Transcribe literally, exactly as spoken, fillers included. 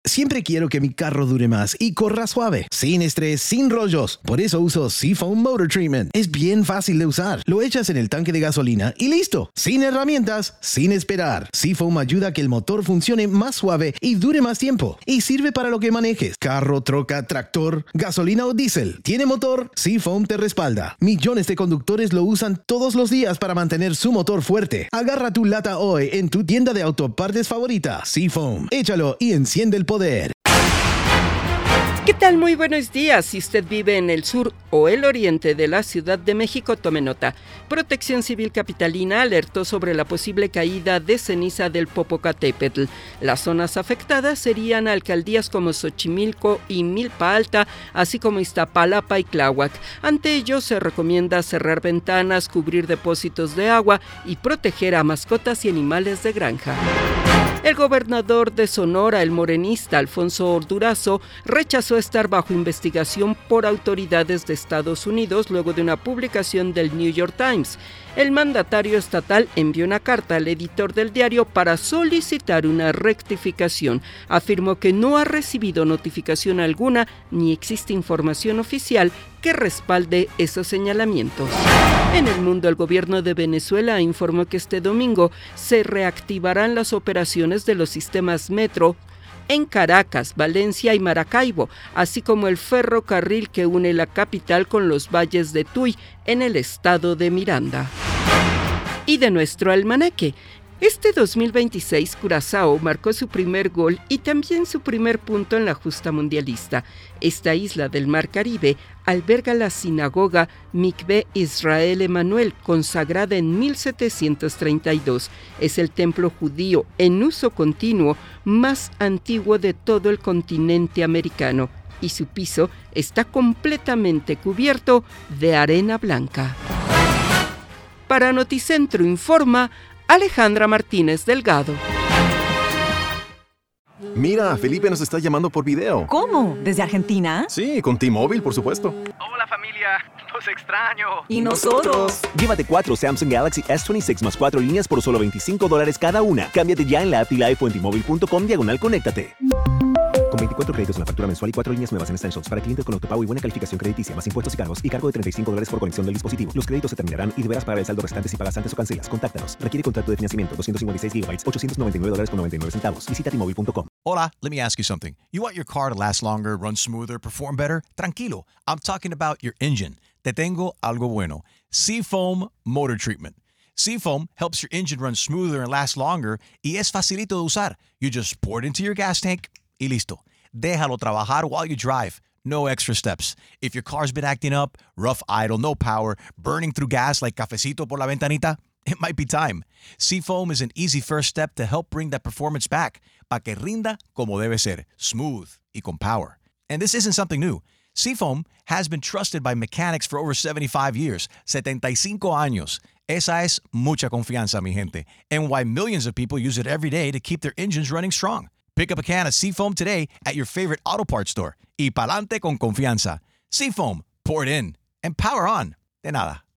Siempre quiero que mi carro dure más y corra suave, sin estrés, sin rollos. Por eso uso Seafoam Motor Treatment. Es bien fácil de usar. Lo echas en el tanque de gasolina y listo. Sin herramientas, sin esperar. Seafoam ayuda a que el motor funcione más suave y dure más tiempo. Y sirve para lo que manejes. Carro, troca, tractor, gasolina o diésel. ¿Tiene motor? Seafoam te respalda. Millones de conductores lo usan todos los días para mantener su motor fuerte. Agarra tu lata hoy en tu tienda de autopartes favorita. Seafoam. Échalo y enciende el poder. ¿Qué tal? Muy buenos días. Si usted vive en el sur o el oriente de la Ciudad de México, tome nota. Protección Civil Capitalina alertó sobre la posible caída de ceniza del Popocatépetl. Las zonas afectadas serían alcaldías como Xochimilco y Milpa Alta, así como Iztapalapa y Tláhuac. Ante ello, se recomienda cerrar ventanas, cubrir depósitos de agua y proteger a mascotas y animales de granja. El gobernador de Sonora, el morenista Alfonso Durazo, rechazó estar bajo investigación por autoridades de Estados Unidos luego de una publicación del New York Times. El mandatario estatal envió una carta al editor del diario para solicitar una rectificación. Afirmó que no ha recibido notificación alguna ni existe información oficial que respalde esos señalamientos. En el mundo, el gobierno de Venezuela informó que este domingo se reactivarán las operaciones de los sistemas metro en Caracas, Valencia y Maracaibo, así como el ferrocarril que une la capital con los valles de Tuy, en el estado de Miranda. Y de nuestro almanaque. Este dos mil veintiséis, Curazao marcó su primer gol y también su primer punto en la justa mundialista. Esta isla del Mar Caribe alberga la sinagoga Mikvé Israel Emanuel, consagrada en mil setecientos treinta y dos. Es el templo judío en uso continuo más antiguo de todo el continente americano y su piso está completamente cubierto de arena blanca. Para Noticentro informa Alejandra Martínez Delgado. Mira, Felipe nos está llamando por video. ¿Cómo? ¿Desde Argentina? Sí, con T-Mobile, por supuesto. Hola familia, los extraño. ¿Y nosotros? Llévate cuatro Samsung Galaxy S veintiséis más cuatro líneas por solo veinticinco dólares cada una. Cámbiate ya en la app y live o en T-Mobile punto com diagonal conéctate. Con veinticuatro créditos en la factura mensual y cuatro líneas nuevas en Essentials para clientes con autopago y buena calificación crediticia, más impuestos y cargos y cargo de treinta y cinco dólares por conexión del dispositivo. Los créditos se terminarán y deberás pagar el saldo restante si pagas antes o cancelas. Contáctanos. Requiere contrato de financiamiento. doscientos cincuenta y seis gigabytes, ochocientos noventa y nueve dólares con noventa y nueve centavos. Visita T Mobile punto com. Hola, let me ask you something. You want your car to last longer, run smoother, perform better? Tranquilo. I'm talking about your engine. Te tengo algo bueno. Seafoam Motor Treatment. Seafoam helps your engine run smoother and last longer y es facilito de usar. You just pour it into your gas tank y listo. Déjalo trabajar while you drive. No extra steps. If your car's been acting up, rough idle, no power, burning through gas like cafecito por la ventanita, it might be time. Seafoam is an easy first step to help bring that performance back, pa que rinda como debe ser, smooth y con power. And this isn't something new. Seafoam has been trusted by mechanics for over seventy-five years, setenta y cinco años. Esa es mucha confianza, mi gente, and why millions of people use it every day to keep their engines running strong. Pick up a can of Seafoam today at your favorite auto parts store. Y pa'lante con confianza. Seafoam, pour it in and power on. De nada.